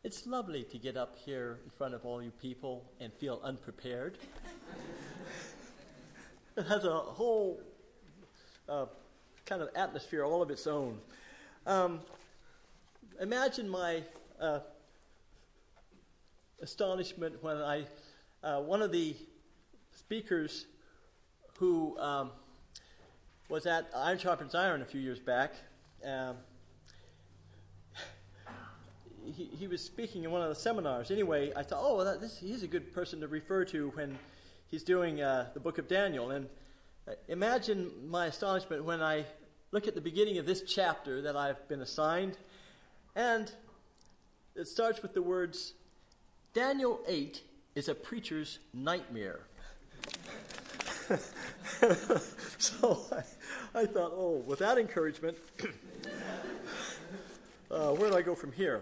It's lovely to get up here in front of all you people and feel unprepared. It has a whole kind of atmosphere all of its own. Imagine my astonishment when one of the speakers who was at Iron Sharpens Iron a few years back, he was speaking in one of the seminars. Anyway, I thought, he's a good person to refer to when he's doing the book of Daniel. And imagine my astonishment when I look at the beginning of this chapter that I've been assigned, and it starts with the words, Daniel 8 is a preacher's nightmare. So I thought, with that encouragement, where do I go from here?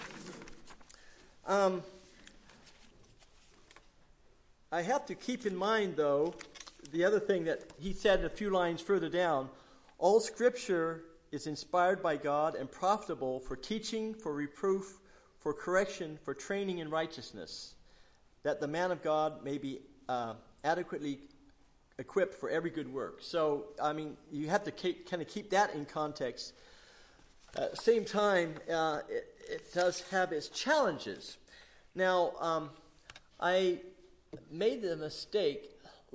I have to keep in mind, though, the other thing that he said a few lines further down. All Scripture is inspired by God and profitable for teaching, for reproof, for correction, for training in righteousness, that the man of God may be adequately equipped for every good work. So, you have to kind of keep that in context. At the same time, it does have its challenges. Now, I made the mistake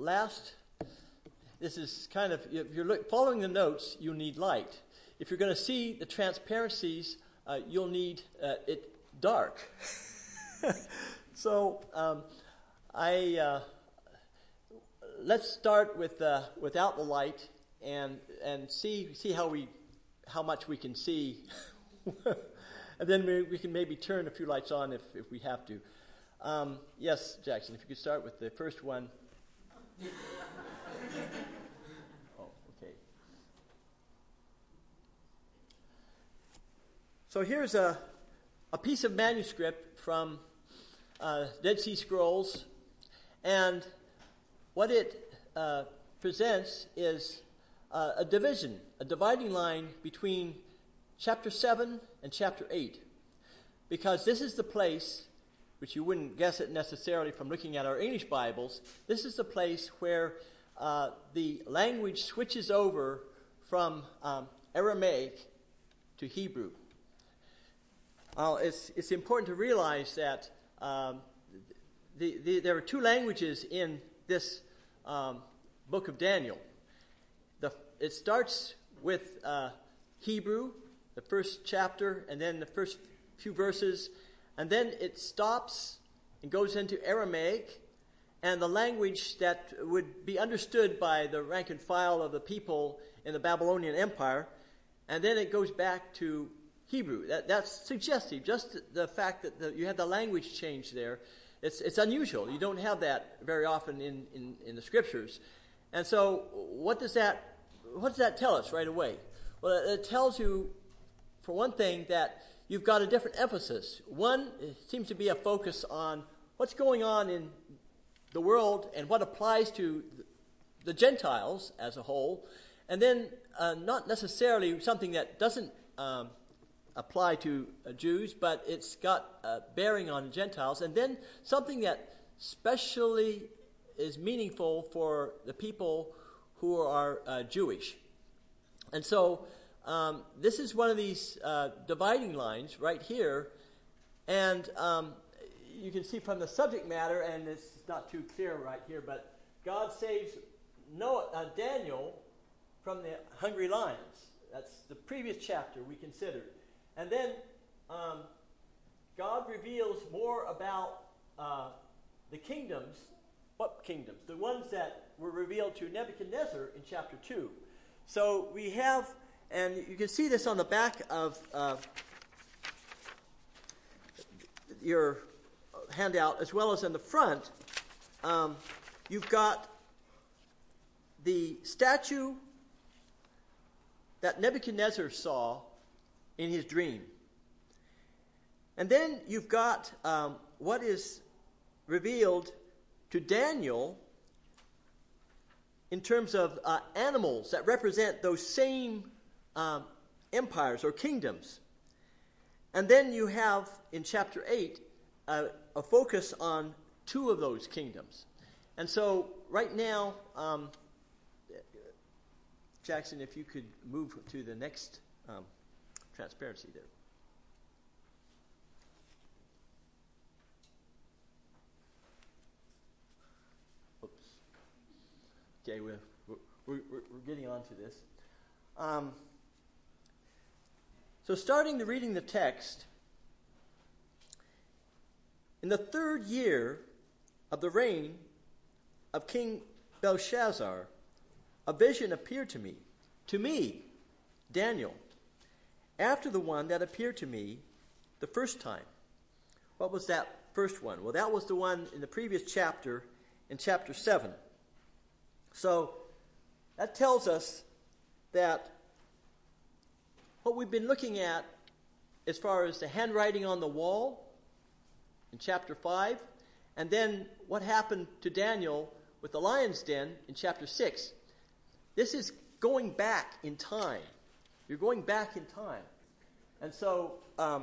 this is kind of, if you're following the notes, you need light. If you're going to see the transparencies, you'll need it dark. So, let's start with without the light and see how much we can see, and then we can maybe turn a few lights on if we have to. Yes, Jackson, if you could start with the first one. Oh, okay. So here's a piece of manuscript from Dead Sea Scrolls, and what it presents is a dividing line between chapter 7 and chapter 8, because this is the place, which you wouldn't guess it necessarily from looking at our English Bibles, this is the place where the language switches over from Aramaic to Hebrew. It's important to realize that there are two languages in this book of Daniel. It starts with Hebrew, the first chapter, and then the first few verses, and then it stops and goes into Aramaic, and the language that would be understood by the rank and file of the people in the Babylonian Empire, and then it goes back to Hebrew. That's suggestive. Just the fact that you have the language change there, it's unusual. You don't have that very often in the Scriptures. And so what does that tell us right away? Well, it tells you, for one thing, that you've got a different emphasis. One, it seems to be a focus on what's going on in the world and what applies to the Gentiles as a whole, and then not necessarily something that doesn't apply to Jews, but it's got bearing on Gentiles, and then something that specially is meaningful for the people who are Jewish. And so this is one of these dividing lines right here, and you can see from the subject matter, and it's not too clear right here, but God saves Daniel from the hungry lions. That's the previous chapter we considered. And then God reveals more about the kingdoms. What kingdoms? The ones that were revealed to Nebuchadnezzar in chapter 2. So we have, and you can see this on the back of your handout, as well as in the front. You've got the statue that Nebuchadnezzar saw in his dream. And then you've got what is revealed to Daniel in terms of animals that represent those same empires or kingdoms. And then you have, in chapter 8, a focus on two of those kingdoms. And so, right now, Jackson, if you could move to the next transparency there. Oops. Okay, we're getting on to this. So starting to reading the text, in the 3rd year of the reign of King Belshazzar, a vision appeared to me, Daniel, after the one that appeared to me the first time. What was that first one? Well, that was the one in the previous chapter, in chapter 7. So that tells us that what we've been looking at as far as the handwriting on the wall in chapter 5, and then what happened to Daniel with the lion's den in chapter 6. This is going back in time. You're going back in time. And so I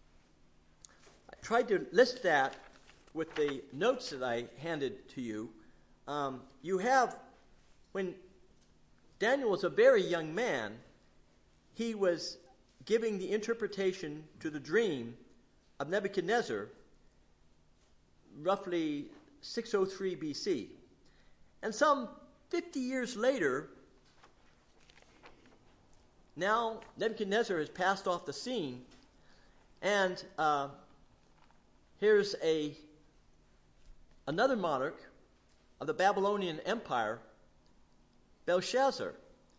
tried to list that with the notes that I handed to you. You have, when Daniel was a very young man, he was giving the interpretation to the dream of Nebuchadnezzar, roughly 603 BC. And some 50 years later, now Nebuchadnezzar has passed off the scene, and here's another monarch of the Babylonian Empire, Belshazzar.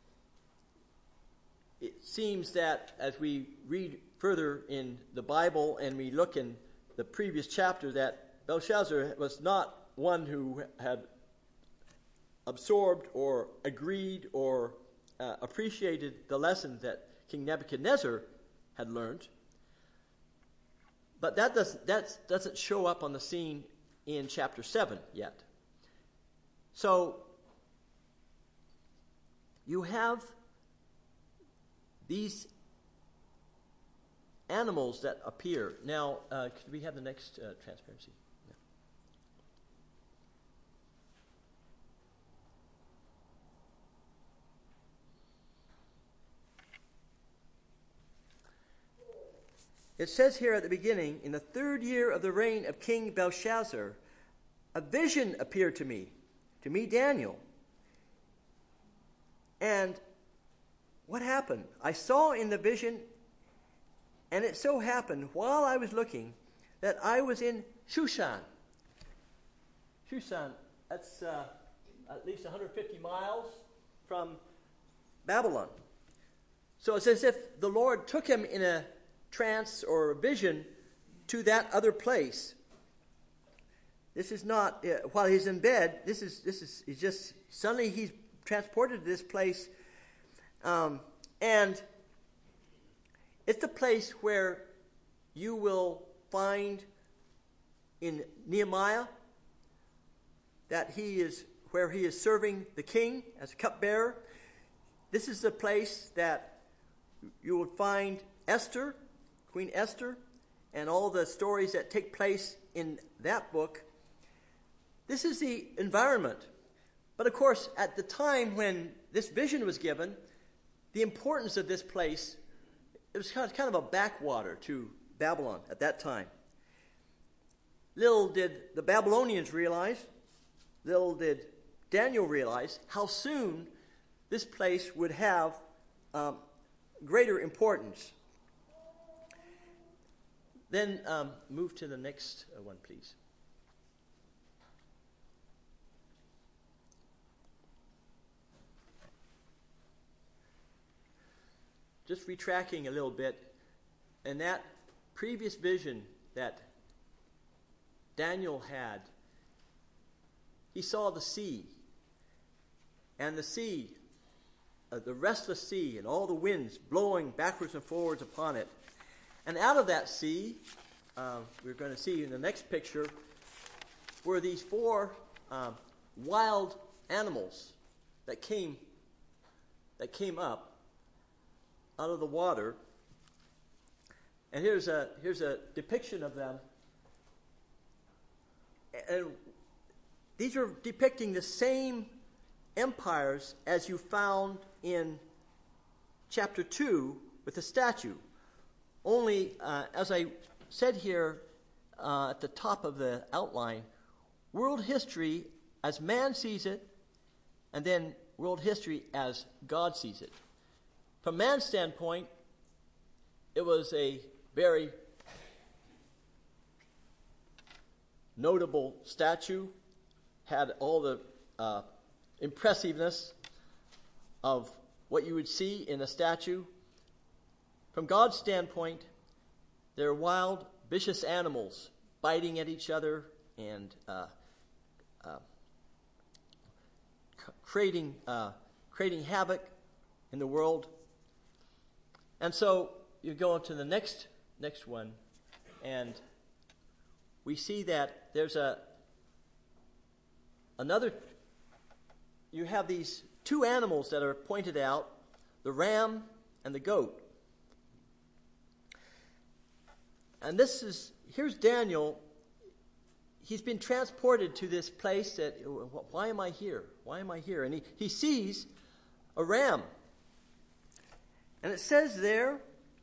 It seems that as we read further in the Bible and we look in the previous chapter, that Belshazzar was not one who had absorbed or agreed or appreciated the lessons that King Nebuchadnezzar had learned. But that doesn't show up on the scene in chapter 7 yet. So you have these animals that appear. Now, could we have the next transparency? Yeah. It says here at the beginning, in the 3rd year of the reign of King Belshazzar, a vision appeared to me Daniel. And what happened? I saw in the vision, and it so happened while I was looking that I was in Shushan. Shushan, that's at least 150 miles from Babylon. So it's as if the Lord took him in a trance or a vision to that other place. This is not while he's in bed. This is he's just suddenly he's transported to this place, and it's the place where you will find in Nehemiah that he is where he is serving the king as a cupbearer. This is the place that you will find Esther, Queen Esther, and all the stories that take place in that book. This is the environment. But of course, at the time when this vision was given, the importance of this place, it was kind of a backwater to Babylon at that time. Little did the Babylonians realize, little did Daniel realize how soon this place would have greater importance. Then move to the next one, please. Just retracking a little bit, in that previous vision that Daniel had, he saw the sea, and the sea, the restless sea, and all the winds blowing backwards and forwards upon it. And out of that sea, we're going to see in the next picture, were these 4 wild animals that came up out of the water. And here's a depiction of them. And these are depicting the same empires as you found in chapter 2 with the statue. Only, as I said here at the top of the outline, world history as man sees it, and then world history as God sees it. From man's standpoint, it was a very notable statue, had all the impressiveness of what you would see in a statue. From God's standpoint, they're wild, vicious animals biting at each other and creating havoc in the world. And so you go into the next one, and we see that there's another. You have these two animals that are pointed out, the ram and the goat. And here's Daniel. He's been transported to this place that, why am I here? Why am I here? And he sees a ram. And it says there,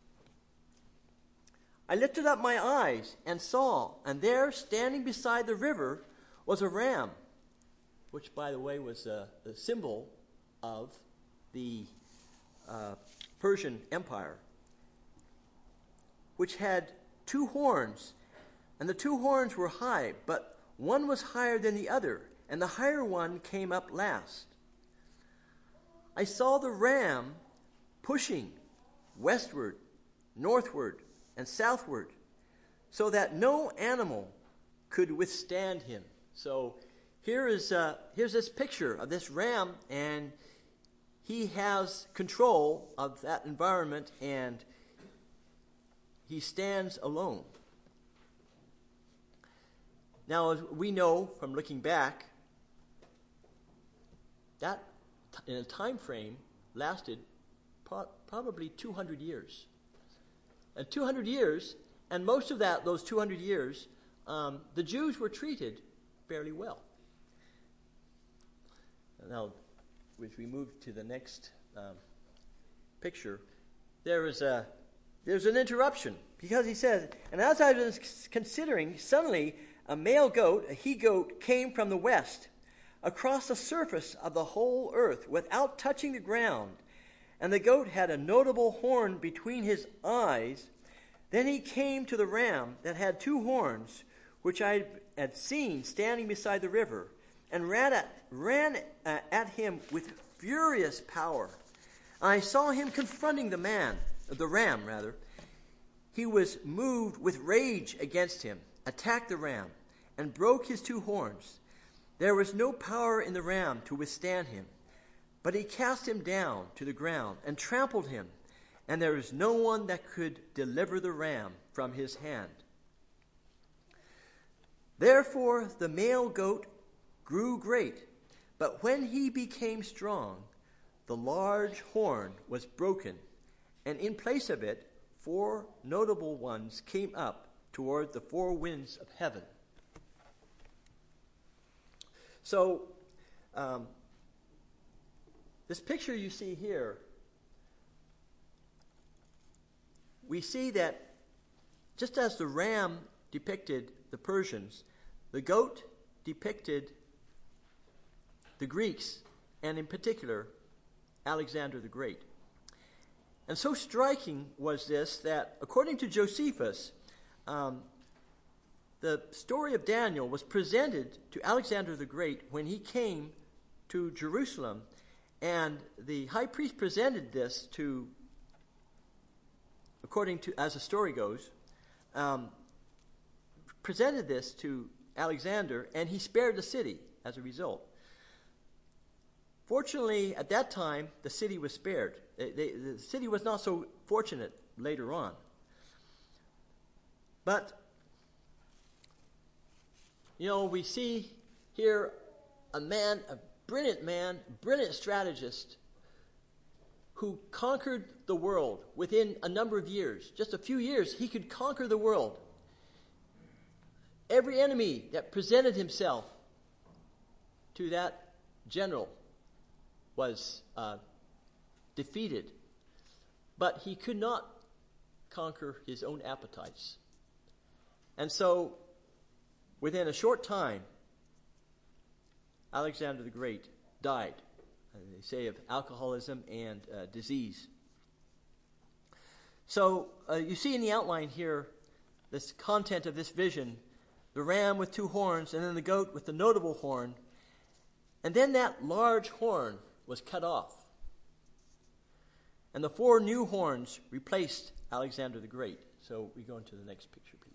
I lifted up my eyes and saw, and there, standing beside the river, was a ram, which, by the way, was the symbol of the Persian Empire, which had two horns, and the two horns were high, but one was higher than the other, and the higher one came up last. I saw the ram pushing westward, northward, and southward, so that no animal could withstand him. So here's this picture of this ram, and he has control of that environment, and he stands alone. Now, as we know from looking back, that in a time frame lasted probably 200 years. And 200 years, and most of those 200 years, the Jews were treated fairly well. Now, as we move to the next picture, there's an interruption, because he says, and as I was considering, suddenly a male goat, a he-goat, came from the west, across the surface of the whole earth, without touching the ground. And the goat had a notable horn between his eyes. Then he came to the ram that had two horns, which I had seen standing beside the river, and ran at him with furious power. And I saw him confronting the ram. He was moved with rage against him, attacked the ram, and broke his two horns. There was no power in the ram to withstand him, but he cast him down to the ground and trampled him, and there is no one that could deliver the ram from his hand. Therefore the male goat grew great, but when he became strong, the large horn was broken, and in place of it, 4 notable ones came up toward the 4 winds of heaven. So, this picture you see here, we see that just as the ram depicted the Persians, the goat depicted the Greeks, and in particular, Alexander the Great. And so striking was this that, according to Josephus, the story of Daniel was presented to Alexander the Great when he came to Jerusalem, and the high priest presented this to, according to, as the story goes, presented this to Alexander, and he spared the city as a result. Fortunately, at that time, the city was spared. The city was not so fortunate later on. But, we see here a brilliant strategist, who conquered the world within a number of years. Just a few years, he could conquer the world. Every enemy that presented himself to that general was defeated. But he could not conquer his own appetites. And so, within a short time, Alexander the Great died. They say of alcoholism and disease. So, you see in the outline here, this content of this vision, the ram with 2 horns, and then the goat with the notable horn. And then that large horn was cut off. And the 4 new horns replaced Alexander the Great. So we go into the next picture, please.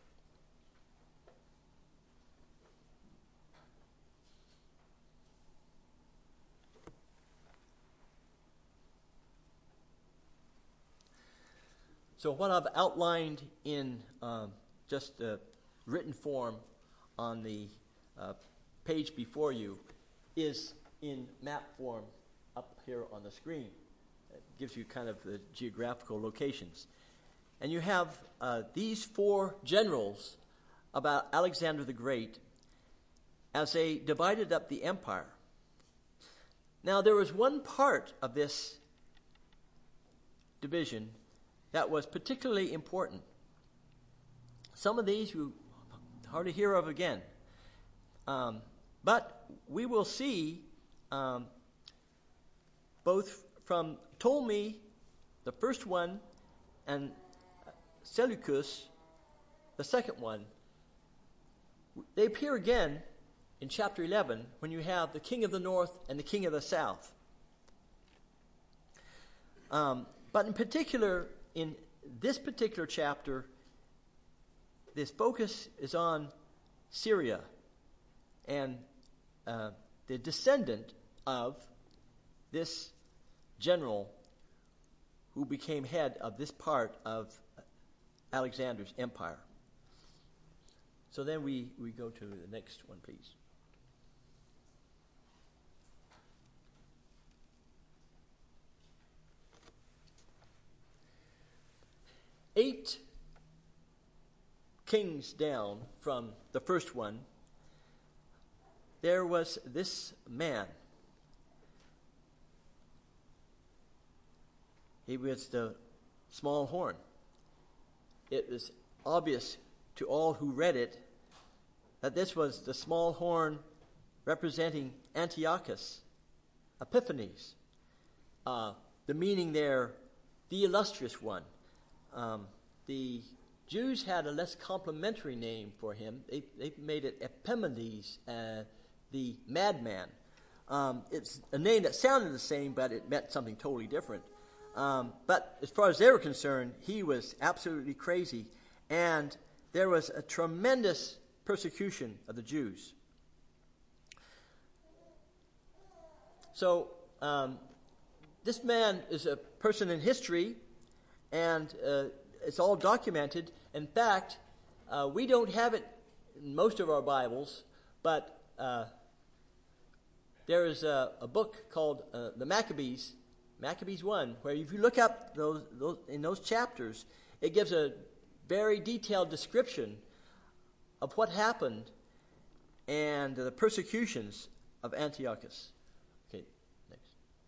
So what I've outlined in just a written form on the page before you is in map form up here on the screen. It gives you kind of the geographical locations. And you have these 4 generals about Alexander the Great as they divided up the empire. Now there was one part of this division that was particularly important. Some of these you hardly hear of again. But we will see both from Ptolemy, the first one, and Seleucus, the second one. They appear again in chapter 11 when you have the king of the north and the king of the south. But in particular, in this particular chapter, this focus is on Syria and the descendant of this general who became head of this part of Alexander's empire. So then we go to the next one, please. Eight kings down from the first one, there was this man. He was the small horn. It was obvious to all who read it that this was the small horn representing Antiochus Epiphanes. The meaning there, the illustrious one. The Jews had a less complimentary name for him. They made it Epimanes, the madman. It's a name that sounded the same, but it meant something totally different. But as far as they were concerned, he was absolutely crazy, and there was a tremendous persecution of the Jews. So this man is a person in history, and it's all documented. In fact, we don't have it in most of our Bibles, but there is a book called the Maccabees 1, where if you look up those chapters, it gives a very detailed description of what happened and the persecutions of Antiochus. Okay, next.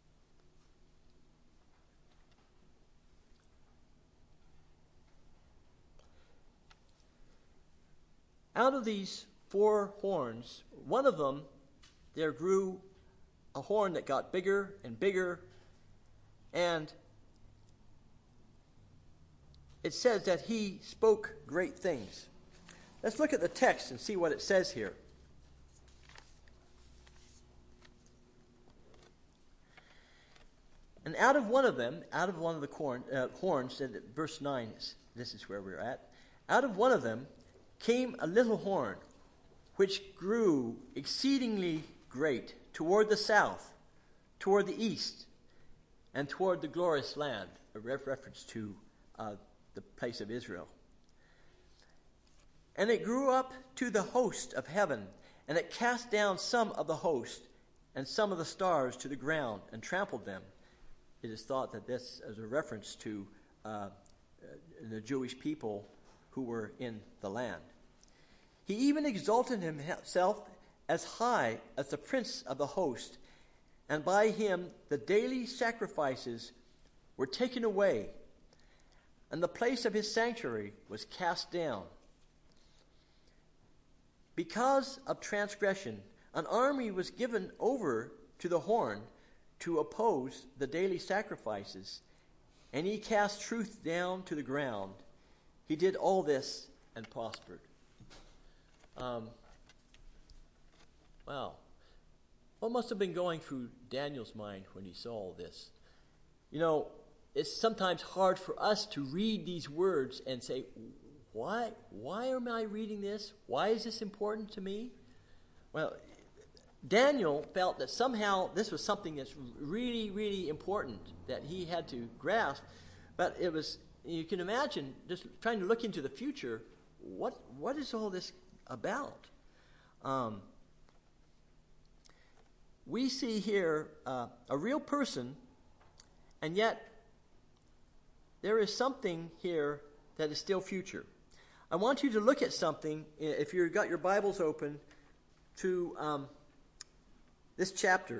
Out of these 4 horns, one of them, there grew a horn that got bigger and bigger, and it says that he spoke great things. Let's look at the text and see what it says here. And out of one of the horns, and verse 9, this is where we're at. Out of one of them came a little horn, which grew exceedingly great toward the south, toward the east, and toward the glorious land, a reference to the place of Israel. And it grew up to the host of heaven, and it cast down some of the host and some of the stars to the ground and trampled them. it is thought that this is a reference to the Jewish people who were in the land. He even exalted himself as high as the prince of the host, and by him the daily sacrifices were taken away, and the place of his sanctuary was cast down. Because of transgression, an army was given over to the horn to oppose the daily sacrifices, and he cast truth down to the ground. He did all this and prospered. Wow. What must have been going through Daniel's mind when he saw all this? You know, it's sometimes hard for us to read these words and say, why am I reading this? Why is this important to me? Well, Daniel felt that somehow this was something that's really, really important that he had to grasp. But it was, you can imagine, just trying to look into the future, what is all this about? We see here a real person, and yet there is something here that is still future. I want you to look at something, if you've got your Bibles open, to this chapter.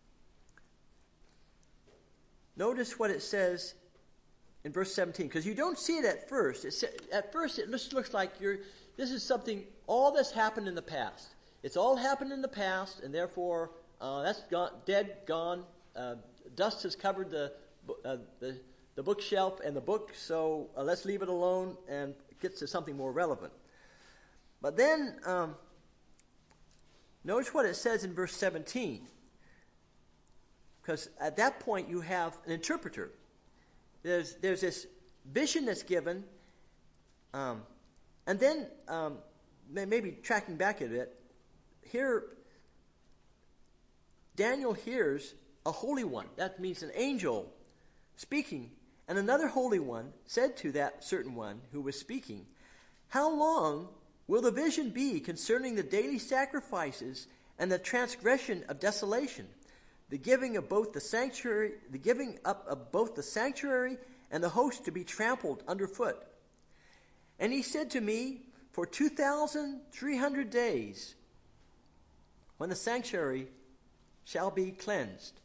Notice what it says in verse 17, because you don't see it at first. At first it just looks like this is something, all this happened in the past. It's all happened in the past, and therefore that's gone, dead, gone. Dust has covered the bookshelf and the book, so let's leave it alone and get to something more relevant. But then, notice what it says in verse 17. Because at that point you have an interpreter. There's this vision that's given, and then maybe tracking back a bit, here Daniel hears a holy one. That means an angel speaking. And another holy one said to that certain one who was speaking, "How long will the vision be concerning the daily sacrifices and the transgression of desolation, the giving up of both the sanctuary and the host to be trampled underfoot?" And he said to me, "For 2,300 days, when the sanctuary shall be cleansed."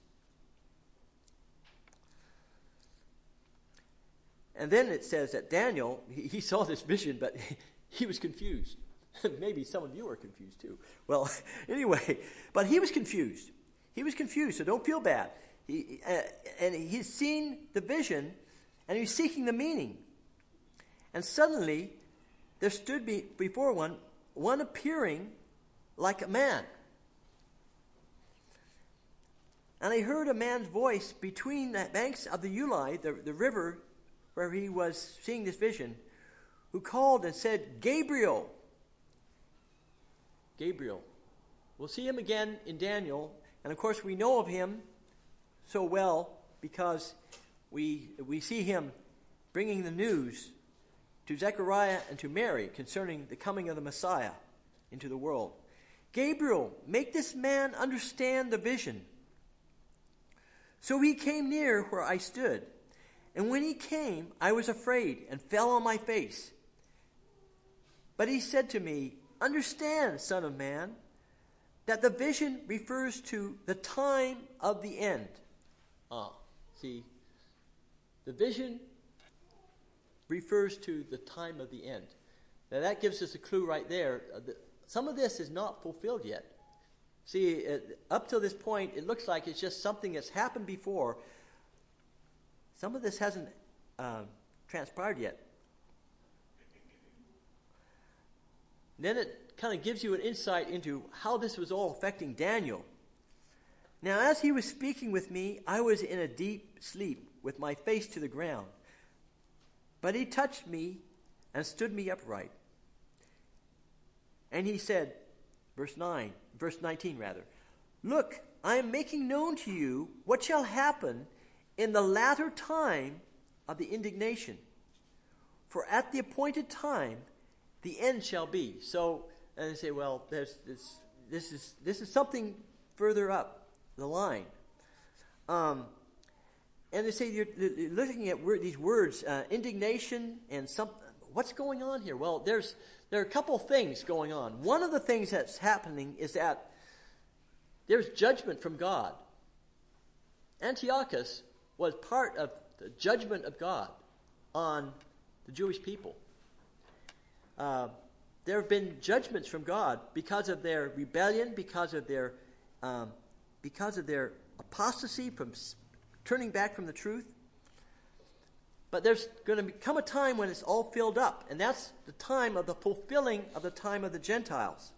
And then it says that Daniel, he saw this vision, but he was confused. Maybe some of you are confused too. Well, anyway, but he was confused. He was confused, so don't feel bad. And he's seen the vision, and he's seeking the meaning. And suddenly, there stood before one appearing like a man. And I heard a man's voice between the banks of the Ulai, the river where he was seeing this vision, who called and said, "Gabriel." Gabriel. We'll see him again in Daniel, and of course we know of him so well because we see him bringing the news to Zechariah and to Mary concerning the coming of the Messiah into the world. "Gabriel, make this man understand the vision." So he came near where I stood. And when he came, I was afraid and fell on my face. But he said to me, "Understand, son of man, that the vision refers to the time of the end." See, the vision refers to the time of the end. Now that gives us a clue right there. Some of this is not fulfilled yet. See, up till this point, it looks like it's just something that's happened before. Some of this hasn't transpired yet. Then it kind of gives you an insight into how this was all affecting Daniel. "Now as he was speaking with me, I was in a deep sleep with my face to the ground. But he touched me and stood me upright. And he said," verse 19, "Look, I am making known to you what shall happen in the latter time of the indignation. For at the appointed time, the end shall be." So, and they say, well, this is something further up the line. And they say you're looking at these words, indignation and something. What's going on here? Well, there are a couple of things going on. One of the things that's happening is that there's judgment from God. Antiochus was part of the judgment of God on the Jewish people. There have been judgments from God because of their rebellion, because of their apostasy from turning back from the truth. But there's going to come a time when it's all filled up, and that's the time of the fulfilling of the time of the Gentiles.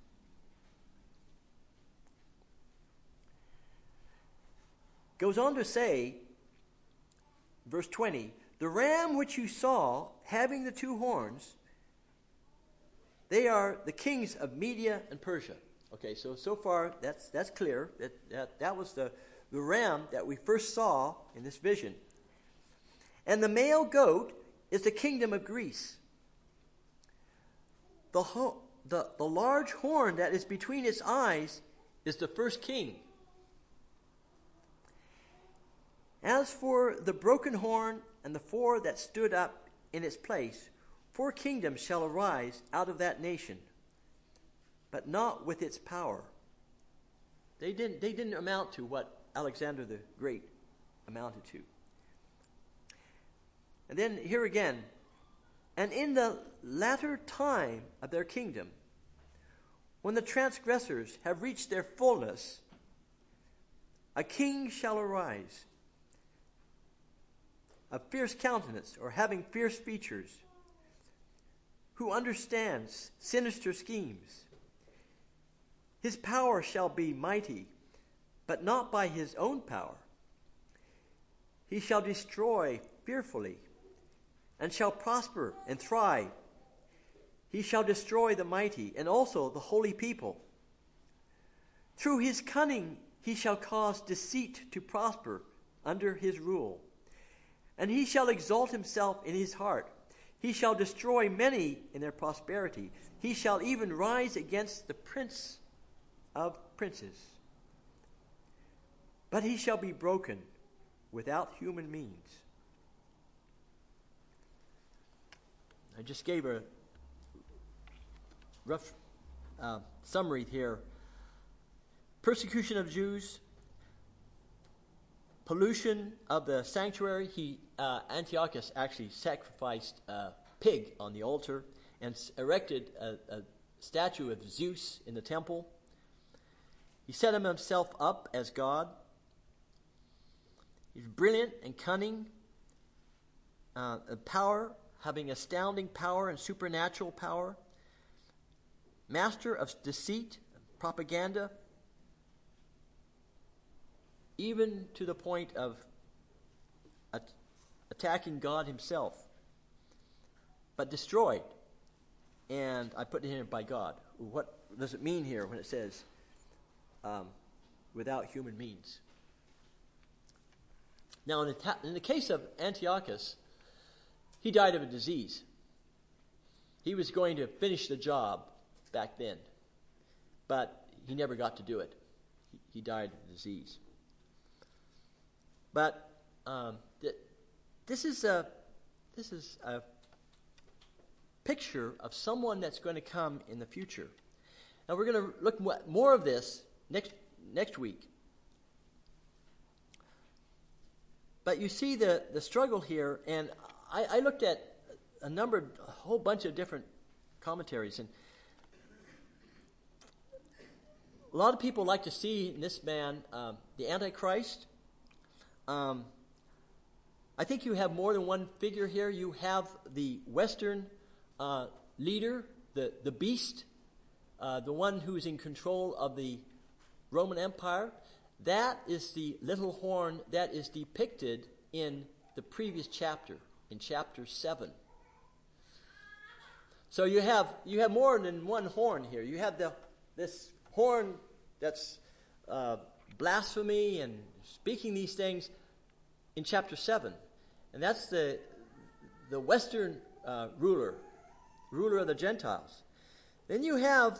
Goes on to say, verse 20, the ram which you saw having the two horns, they are the kings of Media and Persia. Okay, so far that's clear. That was the ram that we first saw in this vision. And the male goat is the kingdom of Greece. The large horn that is between its eyes is the first king. As for the broken horn and the four that stood up in its place, 4 kingdoms shall arise out of that nation, but not with its power. They didn't amount to what Alexander the Great amounted to. And then here again, and in the latter time of their kingdom, when the transgressors have reached their fullness, a king shall arise, of fierce countenance, or having fierce features, who understands sinister schemes. His power shall be mighty, but not by his own power. He shall destroy fearfully, and shall prosper and thrive. He shall destroy the mighty, and also the holy people. Through his cunning he shall cause deceit to prosper under his rule. And he shall exalt himself in his heart. He shall destroy many in their prosperity. He shall even rise against the prince of princes. But he shall be broken without human means. I just gave a rough summary here. Persecution of Jews, pollution of the sanctuary. Antiochus actually sacrificed a pig on the altar and erected a statue of Zeus in the temple. He set himself up as God. He's brilliant and cunning, power, having astounding power and supernatural power, master of deceit, propaganda, even to the point of attacking God himself, but destroyed. And I put it in by God. What does it mean here when it says without human means? Now, in the case of Antiochus, he died of a disease. He was going to finish the job back then, but he never got to do it. He died of disease. But this is a picture of someone that's going to come in the future. Now we're going to look more of this next week. But you see the struggle here, and I looked at a whole bunch of different commentaries, and a lot of people like to see in this man the Antichrist. I think you have more than one figure here. You have the Western leader, the beast, the one who's in control of the Roman Empire. That is the little horn that is depicted in the previous chapter, in chapter 7. So you have more than one horn here. You have this horn that's blasphemy and speaking these things in chapter 7. And that's the Western ruler of the Gentiles. Then you have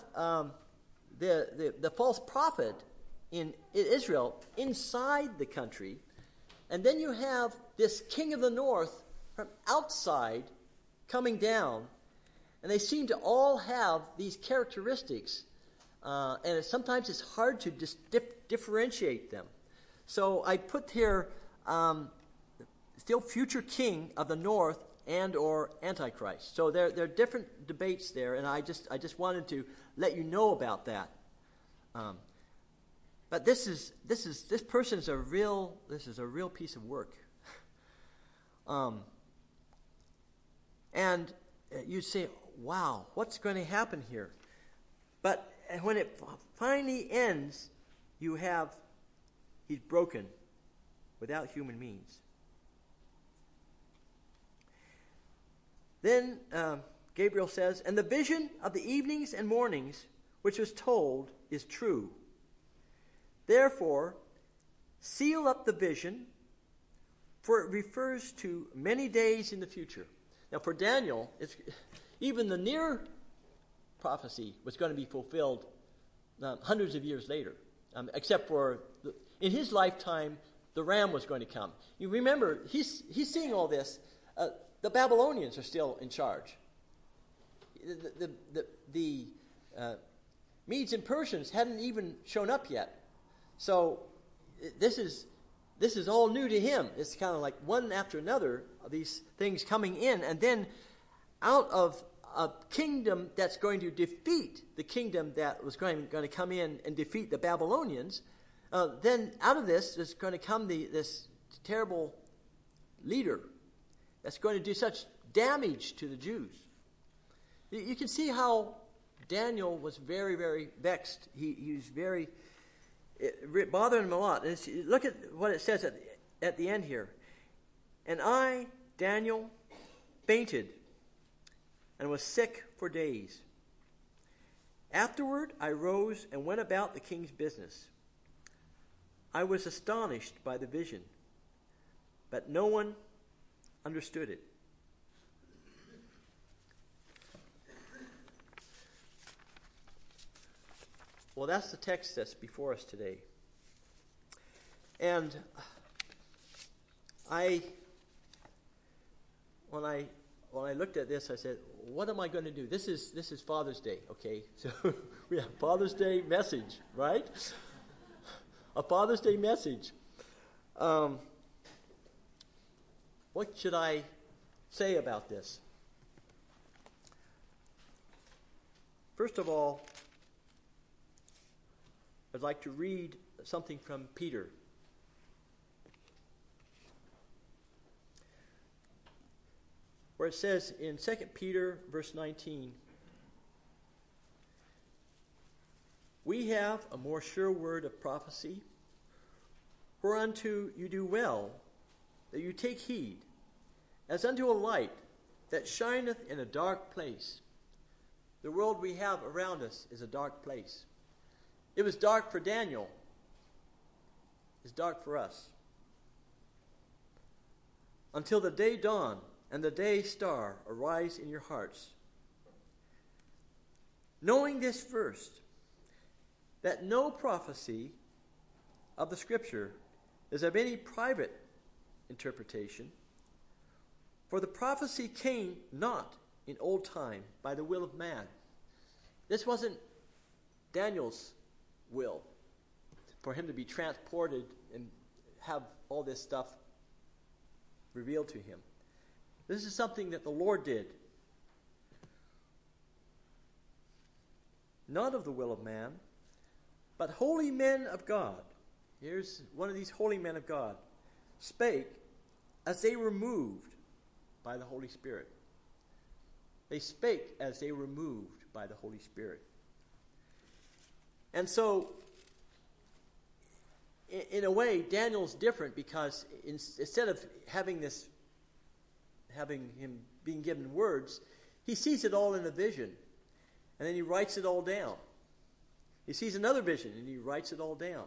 the false prophet in Israel inside the country And then you have this king of the north from outside coming down, and they seem to all have these characteristics, and sometimes it's hard to differentiate them. So I put here still future king of the north and or Antichrist. So there are different debates there, and I just wanted to let you know about that. But this person is a real piece of work. And you'd say, wow, what's going to happen here? But when it finally ends, he's broken without human means. Then Gabriel says, and the vision of the evenings and mornings which was told is true. Therefore, seal up the vision, for it refers to many days in the future. Now, for Daniel, even the near prophecy was going to be fulfilled hundreds of years later, except for in his lifetime, the ram was going to come. You remember, he's seeing all this. The Babylonians are still in charge. The Medes and Persians hadn't even shown up yet. So this is all new to him. It's kind of like one after another of these things coming in, and then out of a kingdom that's going to defeat the kingdom that was going to come in and defeat the Babylonians, then out of this is going to come this terrible leader that's going to do such damage to the Jews. You can see how Daniel was very, very vexed. He was very... It bothered him a lot. And look at what it says at the end here. And I, Daniel, fainted and was sick for days. Afterward I rose and went about the king's business. I was astonished by the vision, but no one understood it. Well, that's the text that's before us today. And when I looked at this, I said, what am I going to do? This is Father's Day, okay? So we have Father's Day message, right? A Father's Day message. What should I say about this? First of all, I'd like to read something from Peter. Where it says in 2 Peter verse 19, we have a more sure word of prophecy, whereunto you do well, that you take heed, as unto a light that shineth in a dark place. The world we have around us is a dark place. It was dark for Daniel. It's dark for us. Until the day dawn and the day star arise in your hearts. Knowing this first, that no prophecy of the Scripture is of any private interpretation, for the prophecy came not in old time by the will of man. This wasn't Daniel's will, for him to be transported and have all this stuff revealed to him. This is something that the Lord did. Not of the will of man, but holy men of God. Here's one of these holy men of God. Spake as they were moved by the Holy Spirit. They spake as they were moved by the Holy Spirit. And so, in a way, Daniel's different because instead of having him being given words, he sees it all in a vision, and then he writes it all down. He sees another vision, and he writes it all down.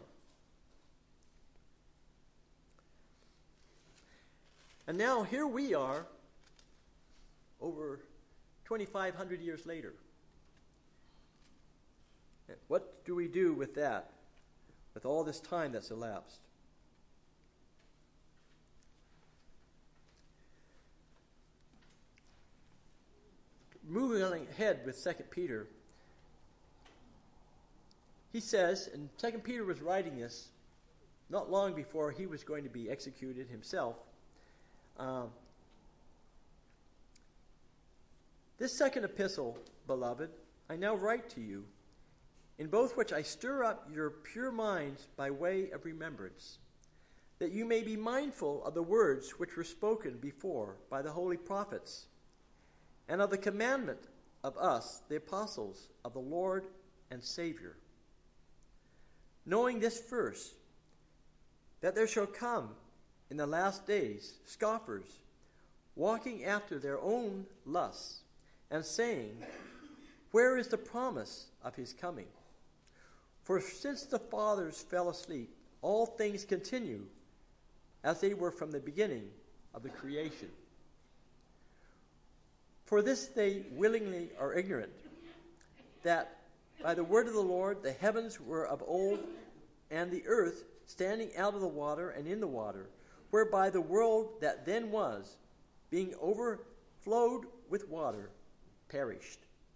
And now here we are, over 2,500 years later. What do we do with that, with all this time that's elapsed? moving on ahead with 2 Peter, he says, and 2 Peter was writing this not long before he was going to be executed himself. This second epistle, beloved, I now write to you, in both which I stir up your pure minds by way of remembrance, that you may be mindful of the words which were spoken before by the holy prophets, and of the commandment of us, the apostles of the Lord and Savior. Knowing this first, that there shall come in the last days scoffers, walking after their own lusts, and saying, where is the promise of his coming? For since the fathers fell asleep, all things continue as they were from the beginning of the creation. For this they willingly are ignorant, that by the word of the Lord the heavens were of old, and the earth standing out of the water and in the water, whereby the world that then was, being overflowed with water, perished.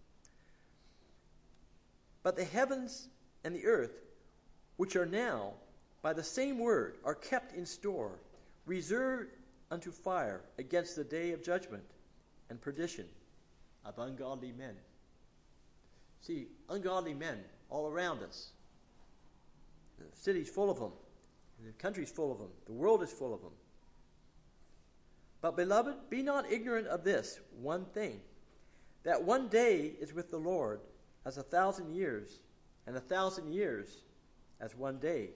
But the heavens and the earth, which are now, by the same word, are kept in store, reserved unto fire against the day of judgment and perdition of ungodly men. See, ungodly men all around us. The city's full of them. The country's full of them. The world is full of them. But, beloved, be not ignorant of this one thing, that one day is with the Lord as 1,000 years, and 1,000 years as one day.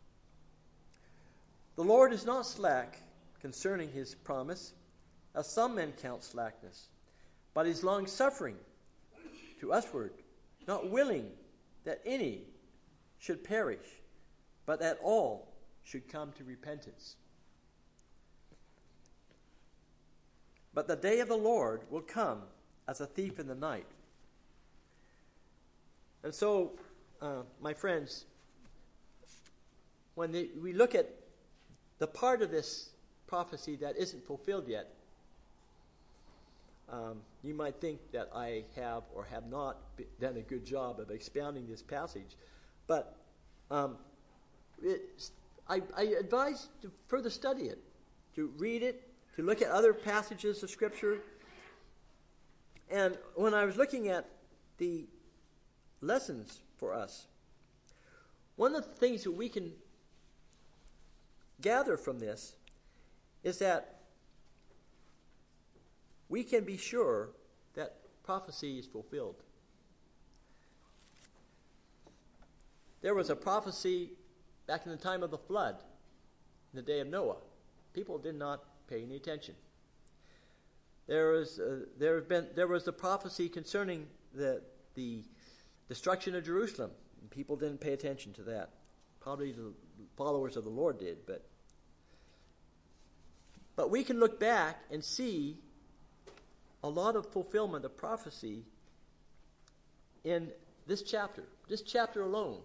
The Lord is not slack concerning his promise, as some men count slackness, but is long-suffering to usward, not willing that any should perish, but that all should come to repentance. But the day of the Lord will come as a thief in the night. And so, my friends, when we look at the part of this prophecy that isn't fulfilled yet, you might think that I have or have not done a good job of expounding this passage. But I advise to further study it, to read it, to look at other passages of Scripture. And when I was looking at the lessons for us, one of the things that we can gather from this is that we can be sure that prophecy is fulfilled. There was a prophecy back in the time of the flood, in the day of Noah. People did not pay any attention. There was the prophecy concerning the destruction of Jerusalem. People didn't pay attention to that. Probably the followers of the Lord did, but we can look back and see a lot of fulfillment of prophecy in this chapter alone.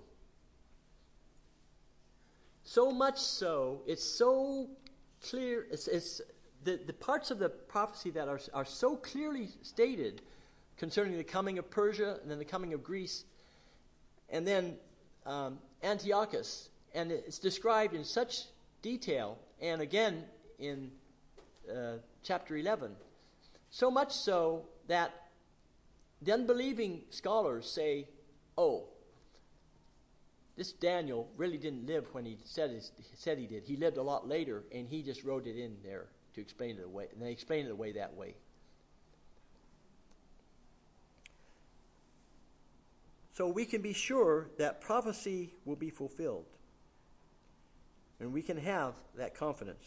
So much so, it's so clear, it's the parts of the prophecy that are so clearly stated concerning the coming of Persia and then the coming of Greece and then Antiochus, and it's described in such detail, and again in chapter 11, so much so that the unbelieving scholars say, oh, this Daniel really didn't live when he said he did. He lived a lot later, and he just wrote it in there to explain it away. And they explain it away that way. So we can be sure that prophecy will be fulfilled. And we can have that confidence.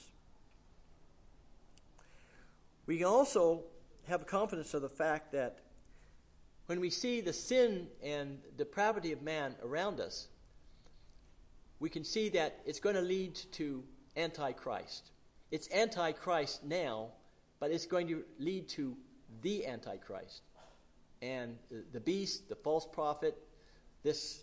We can also have confidence of the fact that when we see the sin and depravity of man around us, we can see that it's going to lead to Antichrist. It's Antichrist now, but it's going to lead to the Antichrist. And the beast, the false prophet, this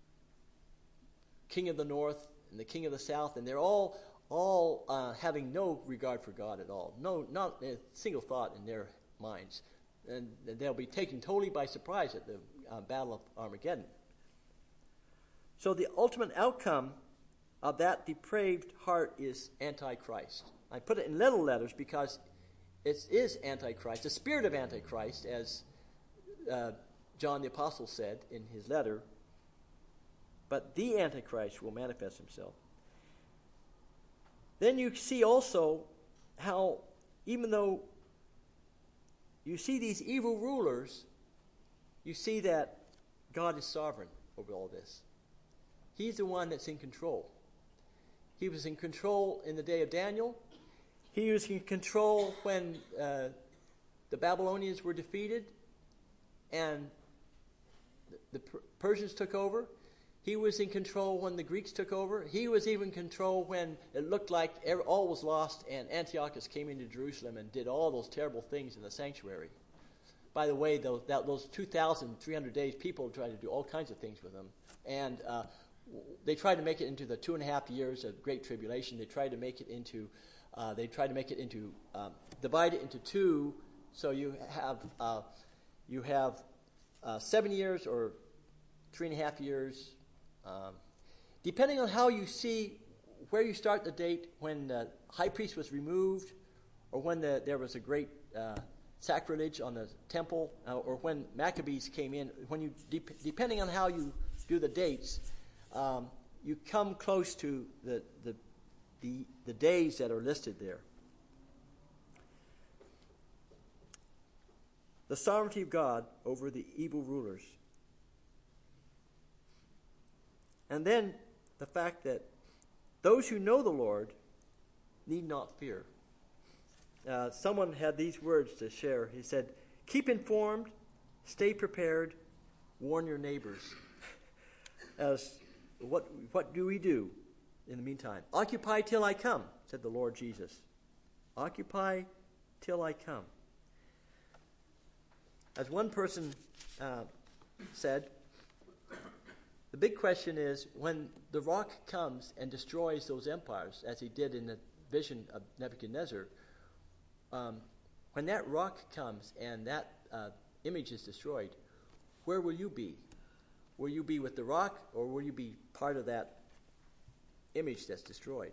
king of the north and the king of the south, and they're all having no regard for God at all. No, not a single thought in their minds. and they'll be taken totally by surprise at the Battle of Armageddon. So the ultimate outcome of that depraved heart is Antichrist. I put it in little letters because it is Antichrist, the spirit of Antichrist, as John the Apostle said in his letter. But the Antichrist will manifest himself. Then you see also how, even though you see these evil rulers, you see that God is sovereign over all this. He's the one that's in control. He was in control in the day of Daniel. He was in control when the Babylonians were defeated and the Persians took over. He was in control when the Greeks took over. He was even in control when it looked like all was lost and Antiochus came into Jerusalem and did all those terrible things in the sanctuary. By the way, those 2,300 days, people tried to do all kinds of things with them. And they tried to make it into the 2.5 years of Great Tribulation. They tried to make it into, divide it into two. So you have 7 years or 3.5 years. Depending on how you see where you start the date, when the high priest was removed, or when there was a great sacrilege on the temple, or when Maccabees came in, depending on how you do the dates, you come close to the days that are listed there. The sovereignty of God over the evil rulers. And then the fact that those who know the Lord need not fear. Someone had these words to share. He said, "Keep informed, stay prepared, warn your neighbors." As what do we do in the meantime? "Occupy till I come," said the Lord Jesus. Occupy till I come. As one person said, the big question is, when the rock comes and destroys those empires, as he did in the vision of Nebuchadnezzar, when that rock comes and that image is destroyed, where will you be? Will you be with the rock, or will you be part of that image that's destroyed?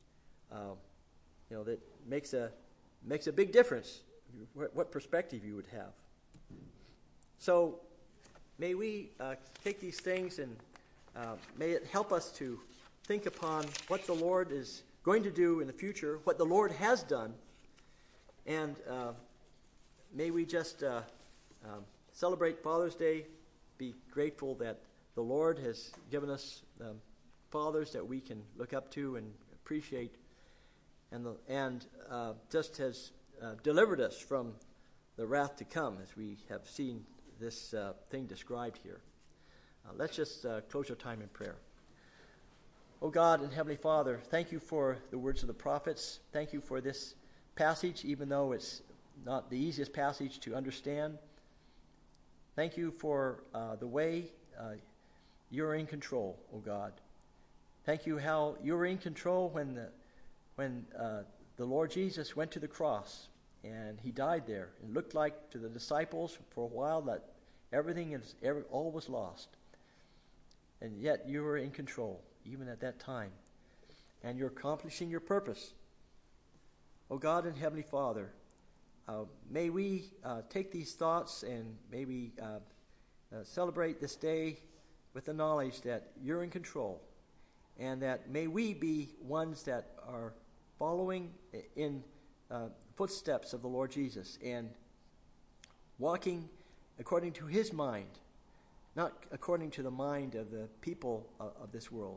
That makes a big difference what perspective you would have. So may we take these things and may it help us to think upon what the Lord is going to do in the future, what the Lord has done, and may we just celebrate Father's Day, be grateful that the Lord has given us fathers that we can look up to and appreciate, and just has delivered us from the wrath to come, as we have seen this thing described here. Let's just close our time in prayer. Oh God and Heavenly Father, thank you for the words of the prophets. Thank you for this passage, even though it's not the easiest passage to understand. Thank you for the way you're in control, oh God. Thank you how you were in control when the Lord Jesus went to the cross and he died there. It looked like to the disciples for a while that all was lost. And yet you were in control, even at that time. And you're accomplishing your purpose. Oh God and Heavenly Father, may we take these thoughts and may we celebrate this day with the knowledge that you're in control. And that may we be ones that are following in footsteps of the Lord Jesus and walking according to his mind, not according to the mind of the people of this world.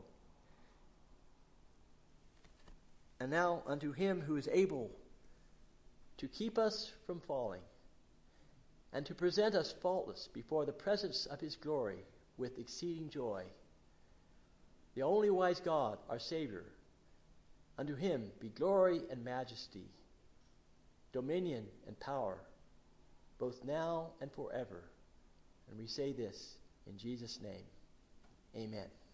And now unto him who is able to keep us from falling and to present us faultless before the presence of his glory with exceeding joy, the only wise God, our Savior, unto him be glory and majesty, dominion and power, both now and forever. And we say this in Jesus' name. Amen.